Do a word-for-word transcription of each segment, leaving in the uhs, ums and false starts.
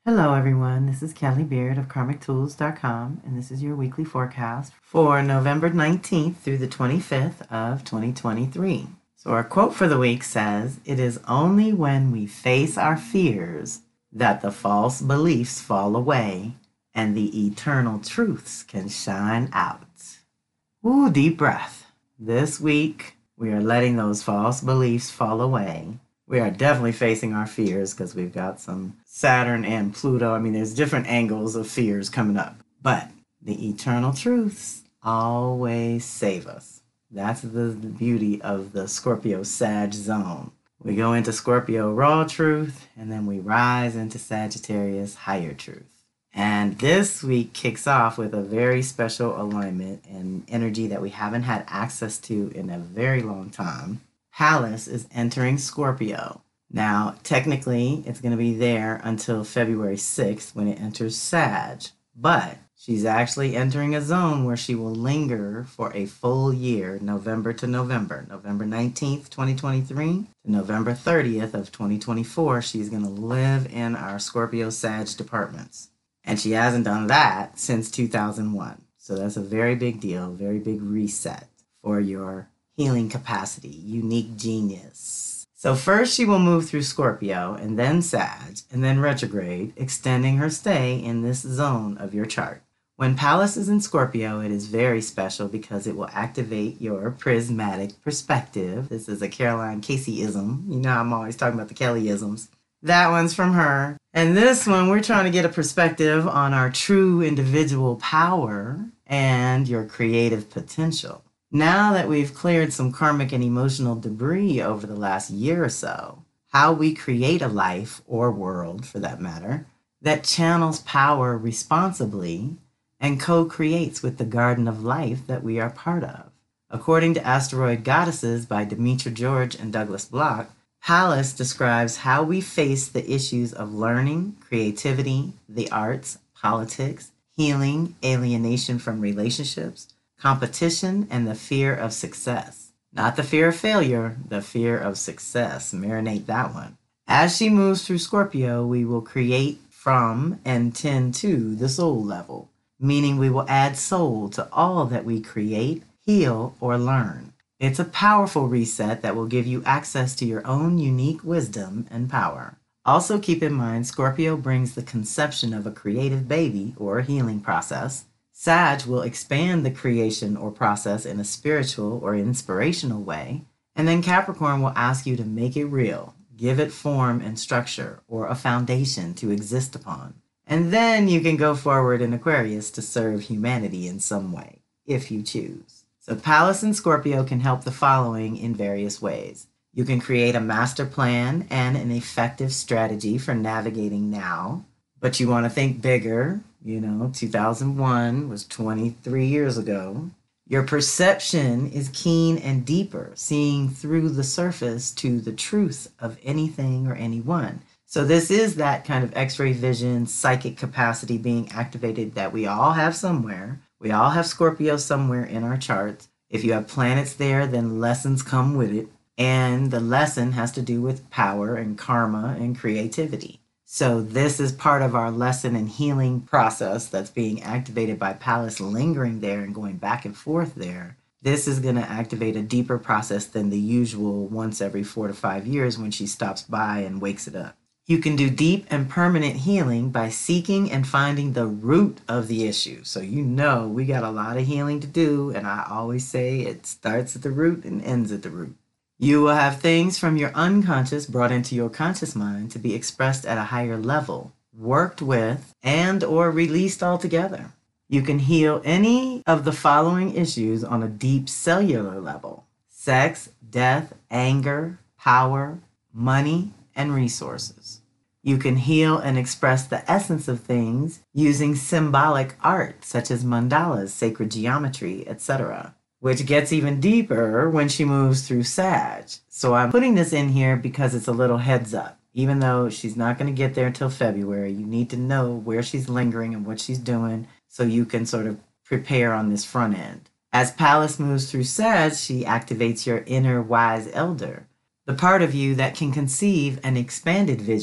Hello, everyone. This is Kelly Beard of karmic tools dot com, and this is your weekly forecast for November nineteenth through the twenty-fifth of twenty twenty-three. So our quote for the week says, "It is only when we face our fears that the false beliefs fall away and the eternal truths can shine out." Ooh, deep breath. This week, we are letting those false beliefs fall away. We are definitely facing our fears because we've got some Saturn and Pluto. I mean, there's different angles of fears coming up. But the eternal truths always save us. That's the beauty of the Scorpio Sag zone. We go into Scorpio raw truth, and then we rise into Sagittarius higher truth. And this week kicks off with a very special alignment and energy that we haven't had access to in a very long time. Pallas is entering Scorpio. Now, technically, it's going to be there until February sixth when it enters Sag. But she's actually entering a zone where she will linger for a full year, November to November. November nineteenth, twenty twenty-three to November thirtieth of twenty twenty-four, she's going to live in our Scorpio Sag departments. And she hasn't done that since two thousand one. So that's a very big deal, very big reset for your healing capacity, unique genius. So first she will move through Scorpio and then Sag and then retrograde, extending her stay in this zone of your chart. When Pallas is in Scorpio, it is very special because it will activate your prismatic perspective. This is a Caroline Casey-ism. You know I'm always talking about the Kelly-isms. That one's from her. And this one, we're trying to get a perspective on our true individual power and your creative potential. Now that we've cleared some karmic and emotional debris over the last year or so, how we create a life, or world for that matter, that channels power responsibly and co-creates with the garden of life that we are part of. According to Asteroid Goddesses by Demetra George and Douglas Block, Pallas describes how we face the issues of learning, creativity, the arts, politics, healing, alienation from relationships, competition, and the fear of success. Not the fear of failure, the fear of success. Marinate that one. As she moves through Scorpio, we will create from and tend to the soul level, meaning we will add soul to all that we create, heal, or learn. It's a powerful reset that will give you access to your own unique wisdom and power. Also keep in mind, Scorpio brings the conception of a creative baby or healing process. Sag will expand the creation or process in a spiritual or inspirational way, and then Capricorn will ask you to make it real, give it form and structure, or a foundation to exist upon. And then you can go forward in Aquarius to serve humanity in some way, if you choose. So Pallas and Scorpio can help the following in various ways. You can create a master plan and an effective strategy for navigating now, but you want to think bigger. You know, two thousand one was twenty-three years ago. Your perception is keen and deeper, seeing through the surface to the truth of anything or anyone. So this is that kind of X-ray vision, psychic capacity being activated that we all have somewhere. We all have Scorpio somewhere in our charts. If you have planets there, then lessons come with it. And the lesson has to do with power and karma and creativity. So this is part of our lesson and healing process that's being activated by Pallas lingering there and going back and forth there. This is going to activate a deeper process than the usual once every four to five years when she stops by and wakes it up. You can do deep and permanent healing by seeking and finding the root of the issue. So you know we got a lot of healing to do, and I always say it starts at the root and ends at the root. You will have things from your unconscious brought into your conscious mind to be expressed at a higher level, worked with, and or released altogether. You can heal any of the following issues on a deep cellular level: sex, death, anger, power, money, and resources. You can heal and express the essence of things using symbolic art such as mandalas, sacred geometry, et cetera, which gets even deeper when she moves through Sag. So I'm putting this in here because it's a little heads up. Even though she's not going to get there until February, you need to know where she's lingering and what she's doing so you can sort of prepare on this front end. As Pallas moves through Sag, she activates your inner wise elder, the part of you that can conceive an expanded vision,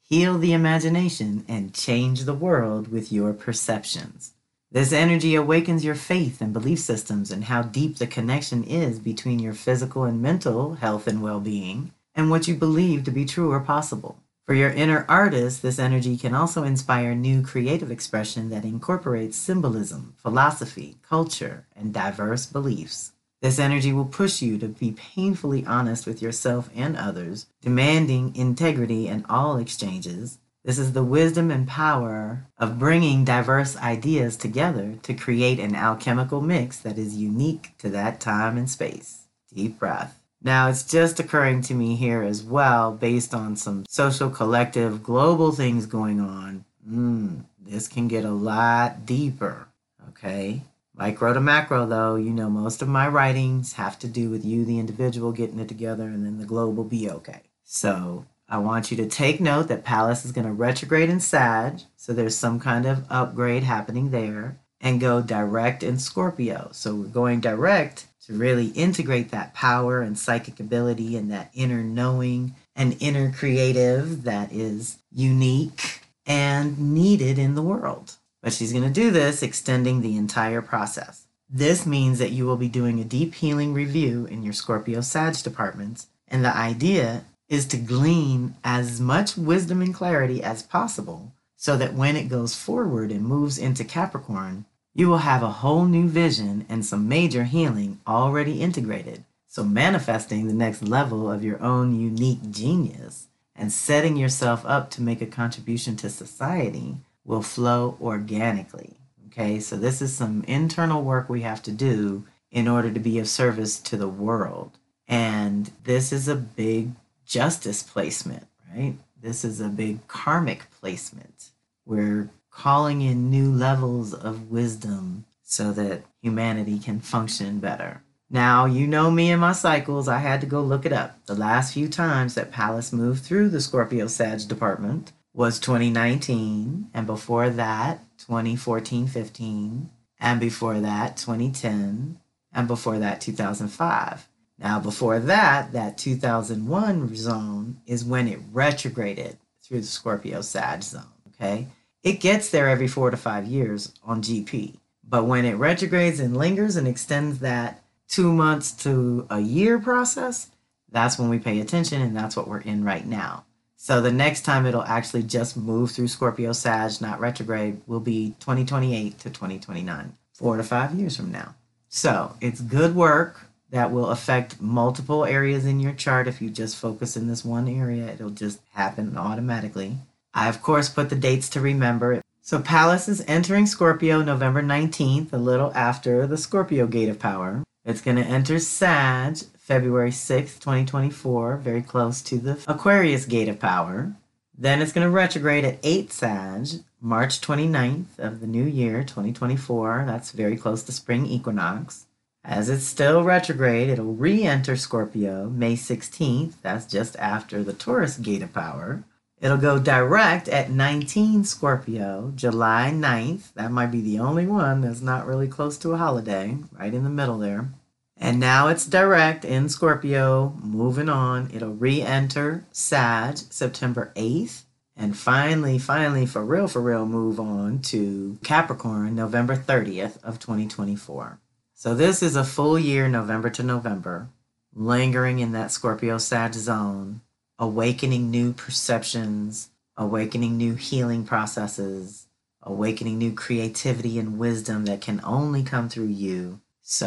heal the imagination, and change the world with your perceptions. This energy awakens your faith and belief systems and how deep the connection is between your physical and mental health and well-being and what you believe to be true or possible. For your inner artist, this energy can also inspire new creative expression that incorporates symbolism, philosophy, culture, and diverse beliefs. This energy will push you to be painfully honest with yourself and others, demanding integrity in all exchanges. This is the wisdom and power of bringing diverse ideas together to create an alchemical mix that is unique to that time and space. Deep breath. Now, it's just occurring to me here as well, based on some social, collective, global things going on. Mm, this can get a lot deeper, okay? Micro to macro, though, you know, most of my writings have to do with you, the individual, getting it together, and then the globe will be okay. So I want you to take note that Pallas is going to retrograde in Sag, so there's some kind of upgrade happening there, and go direct in Scorpio. So we're going direct to really integrate that power and psychic ability and that inner knowing and inner creative that is unique and needed in the world. But she's going to do this extending the entire process. This means that you will be doing a deep healing review in your Scorpio Sag departments, and the idea is to glean as much wisdom and clarity as possible so that when it goes forward and moves into Capricorn, you will have a whole new vision and some major healing already integrated. So manifesting the next level of your own unique genius and setting yourself up to make a contribution to society will flow organically. Okay, so this is some internal work we have to do in order to be of service to the world. And this is a big justice placement, right? This is a big karmic placement. We're calling in new levels of wisdom so that humanity can function better. Now, you know me and my cycles. I had to go look it up. The last few times that Pallas moved through the Scorpio Sag department was twenty nineteen, and before that, twenty fourteen fifteen, and before that, twenty ten, and before that, two thousand five. Now, before that, that two thousand one zone is when it retrograded through the Scorpio Sag zone, okay? It gets there every four to five years on G P, but when it retrogrades and lingers and extends that two months to a year process, that's when we pay attention, and that's what we're in right now. So the next time it'll actually just move through Scorpio Sag, not retrograde, will be twenty twenty-eight to twenty twenty-nine, four to five years from now. So it's good work that will affect multiple areas in your chart. If you just focus in this one area, it'll just happen automatically. I, of course, put the dates to remember. So Pallas is entering Scorpio November nineteenth, a little after the Scorpio Gate of Power. It's going to enter Sag February sixth, twenty twenty-four, very close to the Aquarius Gate of Power. Then it's going to retrograde at eight Sag, March twenty-ninth of the new year, twenty twenty-four. That's very close to spring equinox. As it's still retrograde, it'll re-enter Scorpio May sixteenth. That's just after the Taurus Gate of Power. It'll go direct at nineteen Scorpio, July ninth. That might be the only one that's not really close to a holiday, right in the middle there. And now it's direct in Scorpio, moving on. It'll re-enter Sag September eighth. And finally, finally, for real, for real, move on to Capricorn November thirtieth of twenty twenty-four. So this is a full year, November to November, lingering in that Scorpio Sag zone, awakening new perceptions, awakening new healing processes, awakening new creativity and wisdom that can only come through you.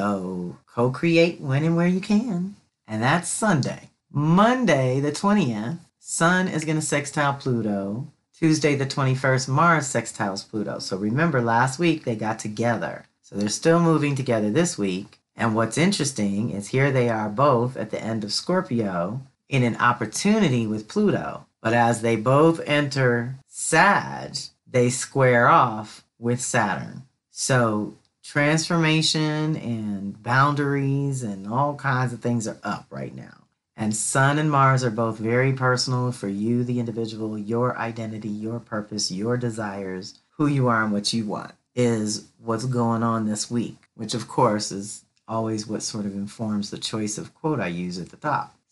So co-create when and where you can. And that's Sunday. Monday, the twentieth, Sun is going to sextile Pluto. Tuesday, the twenty-first, Mars sextiles Pluto. So remember, last week they got together. So they're still moving together this week. And what's interesting is here they are both at the end of Scorpio in an opportunity with Pluto. But as they both enter Sag, they square off with Saturn. So transformation and boundaries and all kinds of things are up right now. And Sun and Mars are both very personal for you, the individual, your identity, your purpose, your desires, who you are and what you want is what's going on this week, which of course is always what sort of informs the choice of quote I use at the top.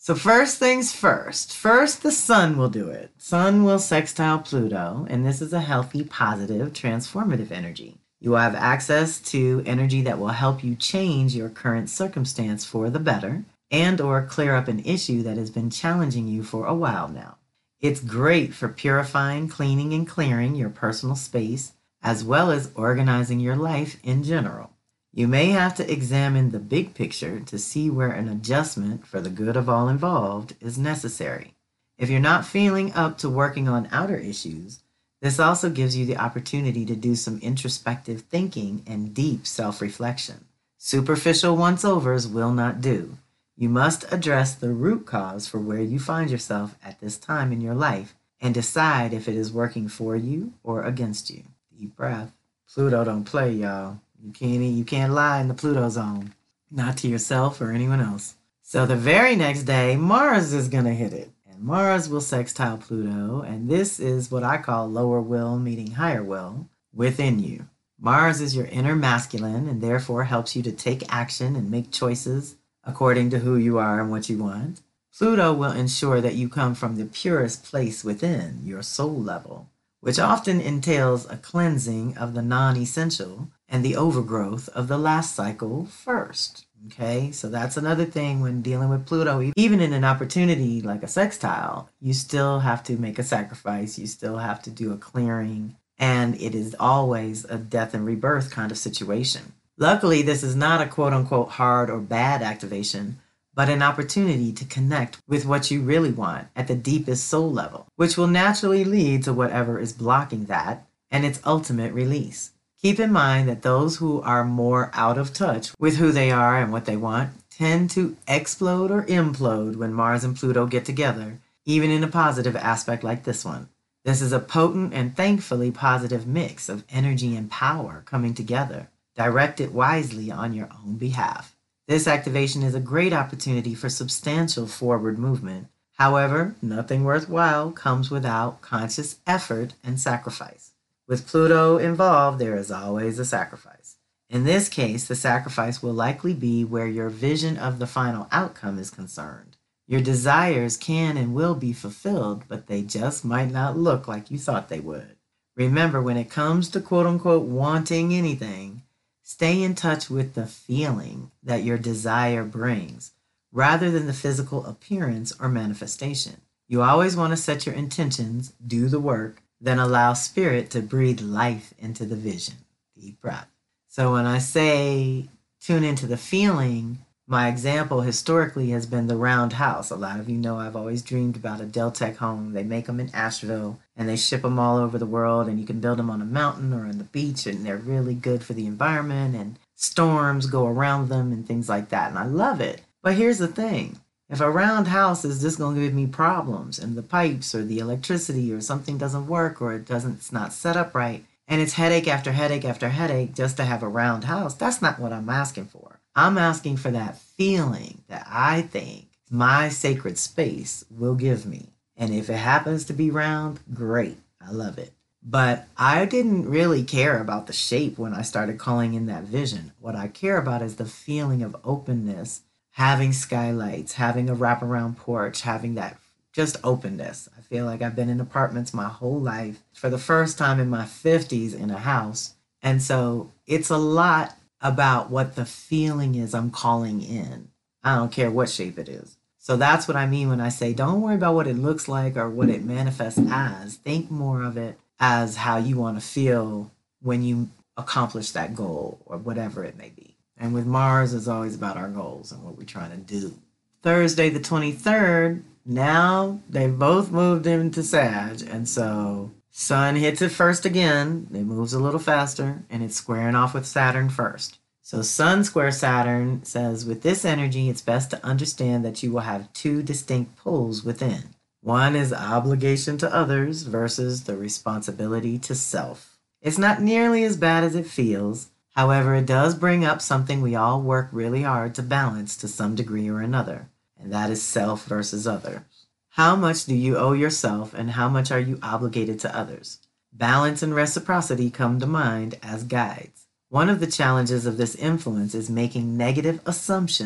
So first things first. First, the sun will do it. Sun will sextile Pluto, and this is a healthy, positive, transformative energy. You will have access to energy that will help you change your current circumstance for the better and or clear up an issue that has been challenging you for a while now. It's great for purifying, cleaning, and clearing your personal space, as well as organizing your life in general. You may have to examine the big picture to see where an adjustment for the good of all involved is necessary. If you're not feeling up to working on outer issues, this also gives you the opportunity to do some introspective thinking and deep self-reflection. Superficial once-overs will not do. You must address the root cause for where you find yourself at this time in your life and decide if it is working for you or against you. Deep breath. Pluto don't play, y'all. You can't, you can't lie in the Pluto zone. Not to yourself or anyone else. So the very next day, Mars is going to hit it. And Mars will sextile Pluto, and this is what I call lower will meeting higher will within you. Mars is your inner masculine and therefore helps you to take action and make choices according to who you are and what you want. Pluto will ensure that you come from the purest place within, your soul level, which often entails a cleansing of the non-essential and the overgrowth of the last cycle first. Okay, so that's another thing when dealing with Pluto. Even in an opportunity like a sextile, you still have to make a sacrifice. You still have to do a clearing, and it is always a death and rebirth kind of situation. Luckily, this is not a quote-unquote hard or bad activation, but an opportunity to connect with what you really want at the deepest soul level, which will naturally lead to whatever is blocking that and its ultimate release. Keep in mind that those who are more out of touch with who they are and what they want tend to explode or implode when Mars and Pluto get together, even in a positive aspect like this one. This is a potent and thankfully positive mix of energy and power coming together. Direct it wisely on your own behalf. This activation is a great opportunity for substantial forward movement. However, nothing worthwhile comes without conscious effort and sacrifice. With Pluto involved, there is always a sacrifice. In this case, the sacrifice will likely be where your vision of the final outcome is concerned. Your desires can and will be fulfilled, but they just might not look like you thought they would. Remember, when it comes to quote-unquote wanting anything, stay in touch with the feeling that your desire brings, rather than the physical appearance or manifestation. You always want to set your intentions, do the work, then allow spirit to breathe life into the vision. Deep breath. So when I say tune into the feeling, my example historically has been the round house. A lot of you know I've always dreamed about a Deltec home. They make them in Asheville and they ship them all over the world, and you can build them on a mountain or on the beach, and they're really good for the environment, and storms go around them and things like that. And I love it. But here's the thing. If a round house is just going to give me problems and the pipes or the electricity or something doesn't work or it doesn't, it's not set up right, and it's headache after headache after headache just to have a round house, that's not what I'm asking for. I'm asking for that feeling that I think my sacred space will give me. And if it happens to be round, great. I love it. But I didn't really care about the shape when I started calling in that vision. What I care about is the feeling of openness, having skylights, having a wraparound porch, having that just openness. I feel like I've been in apartments my whole life, for the first time in my fifties in a house. And so it's a lot about what the feeling is I'm calling in. I don't care what shape it is. So that's what I mean when I say don't worry about what it looks like or what it manifests as. Think more of it as how you want to feel when you accomplish that goal or whatever it may be. And with Mars, it's always about our goals and what we're trying to do. Thursday the twenty-third, now they've both moved into Sag. And so Sun hits it first again. It moves a little faster and it's squaring off with Saturn first. So Sun square Saturn says with this energy, it's best to understand that you will have two distinct poles within. One is obligation to others versus the responsibility to self. It's not nearly as bad as it feels. However, it does bring up something we all work really hard to balance to some degree or another, and that is self versus others. How much do you owe yourself and how much are you obligated to others? Balance and reciprocity come to mind as guides. One of the challenges of this influence is making negative assumptions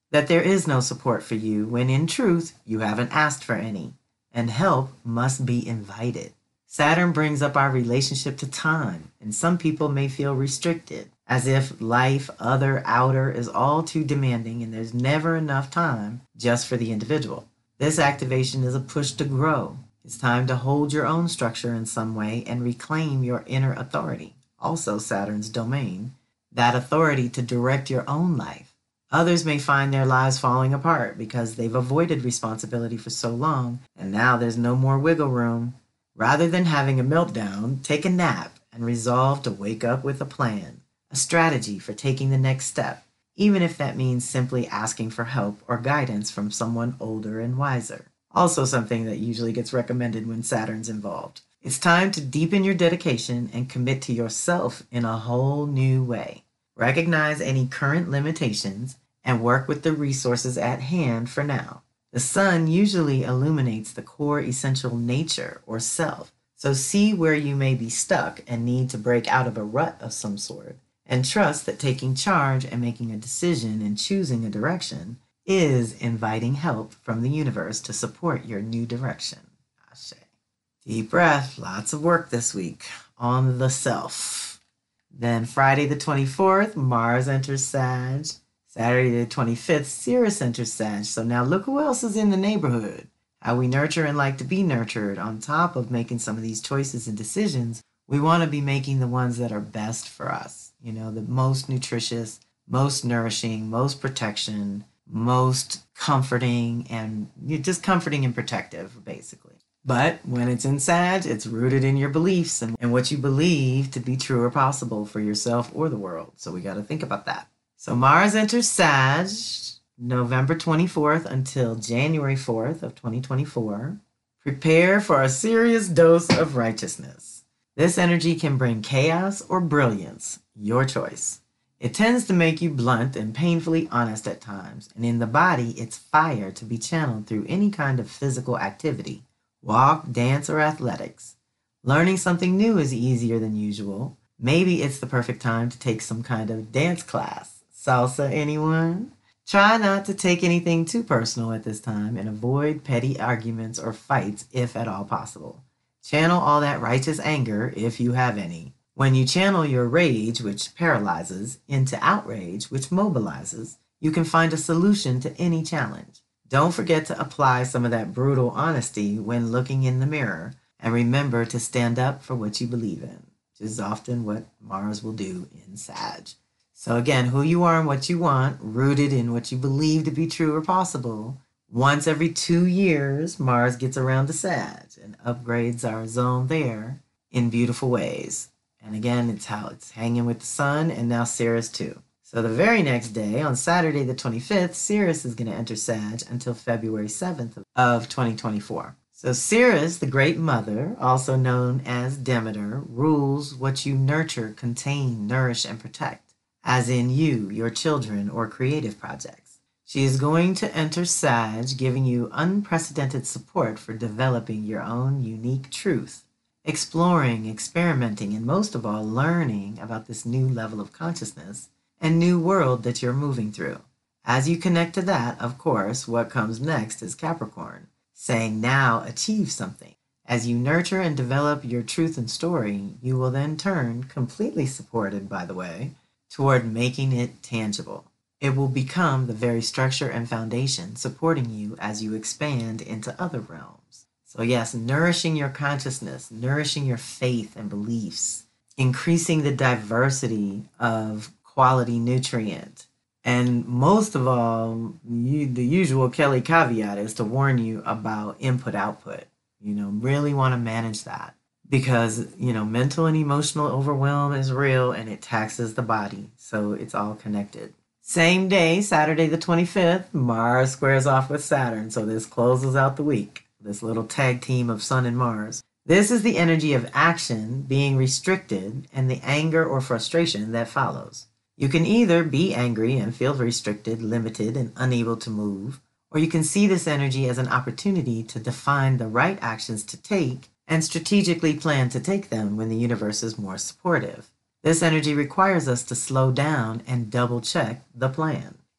that there is no support for you when in truth you haven't asked for any, and help must be invited. Saturn brings up our relationship to time, and some people may feel restricted, as if life, other, outer, is all too demanding and there's never enough time just for the individual. This activation is a push to grow. It's time to hold your own structure in some way and reclaim your inner authority, also Saturn's domain, that authority to direct your own life. Others may find their lives falling apart because they've avoided responsibility for so long, and now there's no more wiggle room. Rather than having a meltdown, take a nap and resolve to wake up with a plan, a strategy for taking the next step, even if that means simply asking for help or guidance from someone older and wiser. Also something that usually gets recommended when Saturn's involved. It's time to deepen your dedication and commit to yourself in a whole new way. Recognize any current limitations and work with the resources at hand for now. The sun usually illuminates the core essential nature or self, so see where you may be stuck and need to break out of a rut of some sort, and trust that taking charge and making a decision and choosing a direction is inviting help from the universe to support your new direction. Ashe. Deep breath, lots of work this week on the self. Then Friday the twenty-fourth, Mars enters Sag. Saturday the twenty-fifth, Sirius enters Sag. So now look who else is in the neighborhood. How we nurture and like to be nurtured. On top of making some of these choices and decisions, we want to be making the ones that are best for us. You know, the most nutritious, most nourishing, most protection, most comforting, and just comforting and protective, basically. But when it's in Sag, it's rooted in your beliefs and, and what you believe to be true or possible for yourself or the world. So we got to think about that. So Mars enters Sag November twenty-fourth until January fourth of twenty twenty-four. Prepare for a serious dose of righteousness. This energy can bring chaos or brilliance, your choice. It tends to make you blunt and painfully honest at times, and in the body, it's fire to be channeled through any kind of physical activity, walk, dance, or athletics. Learning something new is easier than usual. Maybe it's the perfect time to take some kind of dance class. Salsa, anyone? Try not to take anything too personal at this time and avoid petty arguments or fights if at all possible. Channel all that righteous anger, if you have any. When you channel your rage, which paralyzes, into outrage, which mobilizes, you can find a solution to any challenge. Don't forget to apply some of that brutal honesty when looking in the mirror, and remember to stand up for what you believe in, which is often what Mars will do in Sag. So again, who you are and what you want, rooted in what you believe to be true or possible. Once every two years, Mars gets around to Sag and upgrades our zone there in beautiful ways. And again, it's how it's hanging with the sun and now Sirius too. So the very next day, on Saturday the twenty-fifth, Sirius is going to enter Sag until February seventh of twenty twenty-four. So Sirius, the Great Mother, also known as Demeter, rules what you nurture, contain, nourish, and protect, as in you, your children, or creative projects. She is going to enter Sag, giving you unprecedented support for developing your own unique truth, exploring, experimenting, and most of all, learning about this new level of consciousness and new world that you're moving through. As you connect to that, of course, what comes next is Capricorn, saying now achieve something. As you nurture and develop your truth and story, you will then turn, completely supported, by the way, toward making it tangible. It will become the very structure and foundation supporting you as you expand into other realms. So yes, nourishing your consciousness, nourishing your faith and beliefs, increasing the diversity of quality nutrient. And most of all, you, the usual Kelly caveat is to warn you about input-output. You know, really want to manage that. Because, you know, mental and emotional overwhelm is real and it taxes the body. So it's all connected. Same day, Saturday the twenty-fifth, Mars squares off with Saturn. So this closes out the week, this little tag team of Sun and Mars. This is the energy of action being restricted and the anger or frustration that follows. You can either be angry and feel restricted, limited, and unable to move, or you can see this energy as an opportunity to define the right actions to take and strategically plan to take them when the universe is more supportive. This energy requires us to slow down and double check the plan.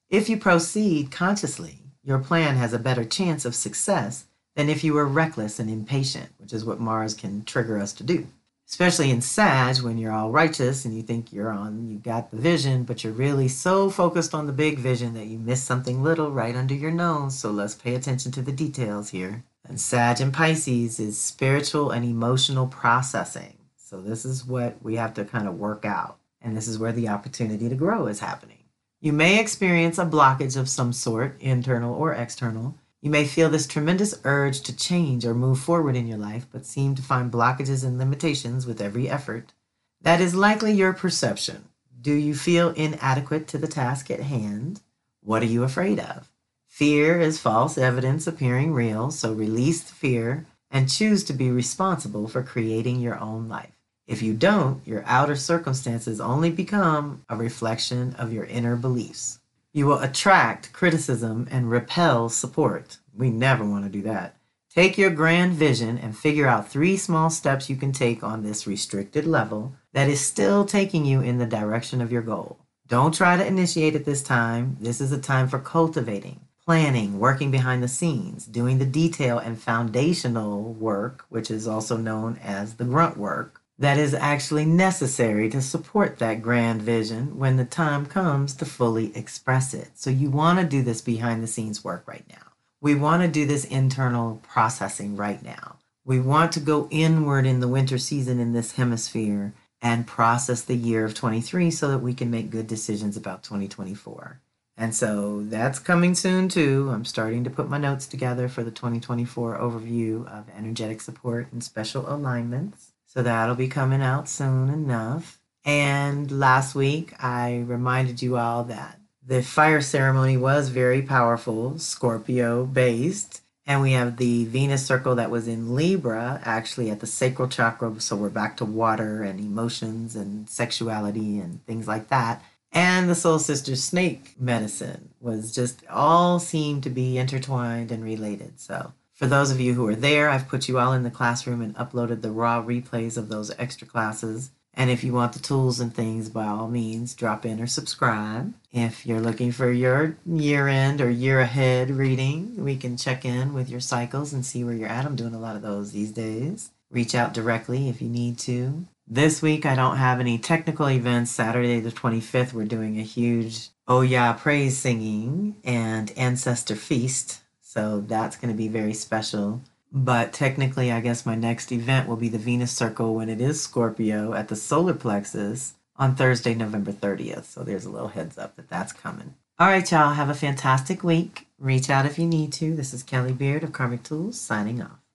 If you proceed consciously, your plan has a better chance of success than if you were reckless and impatient, which is what Mars can trigger us to do. Especially in Sag, when you're all righteous and you think you're on, you got the vision, but you're really so focused on the big vision that you miss something little right under your nose. So let's pay attention to the details here. And Sag and Pisces is spiritual and emotional processing. So this is what we have to kind of work out. And this is where the opportunity to grow is happening. You may experience a blockage of some sort, internal or external. You may feel this tremendous urge to change or move forward in your life, but seem to find blockages and limitations with every effort. That is likely your perception. Do you feel inadequate to the task at hand? What are you afraid of? Fear is false evidence appearing real, so release the fear and choose to be responsible for creating your own life. If you don't, your outer circumstances only become a reflection of your inner beliefs. You will attract criticism and repel support. We never want to do that. Take your grand vision and figure out three small steps you can take on this restricted level that is still taking you in the direction of your goal. Don't try to initiate at this time. This is a time for cultivating, planning, working behind the scenes, doing the detail and foundational work, which is also known as the grunt work, that is actually necessary to support that grand vision when the time comes to fully express it. So you want to do this behind the scenes work right now. We want to do this internal processing right now. We want to go inward in the winter season in this hemisphere and process the year of twenty-three so that we can make good decisions about twenty twenty-four. And so that's coming soon too. I'm starting to put my notes together for the twenty twenty-four overview of energetic support and special alignments. So that'll be coming out soon enough. And last week, I reminded you all that the fire ceremony was very powerful, Scorpio based. And we have the Venus circle that was in Libra, actually at the sacral chakra. So we're back to water and emotions and sexuality and things like that. And the Soul Sister snake medicine was just all seemed to be intertwined and related. So for those of you who are there, I've put you all in the classroom and uploaded the raw replays of those extra classes. And if you want the tools and things, by all means, drop in or subscribe. If you're looking for your year-end or year-ahead reading, we can check in with your cycles and see where you're at. I'm doing a lot of those these days. Reach out directly if you need to. This week, I don't have any technical events. Saturday the twenty-fifth, we're doing a huge Oya praise singing and ancestor feast. So that's going to be very special. But technically, I guess my next event will be the Venus Circle when it is Scorpio at the solar plexus on Thursday, November thirtieth. So there's a little heads up that that's coming. All right, y'all. Have a fantastic week. Reach out if you need to. This is Kelly Beard of Karmic Tools signing off.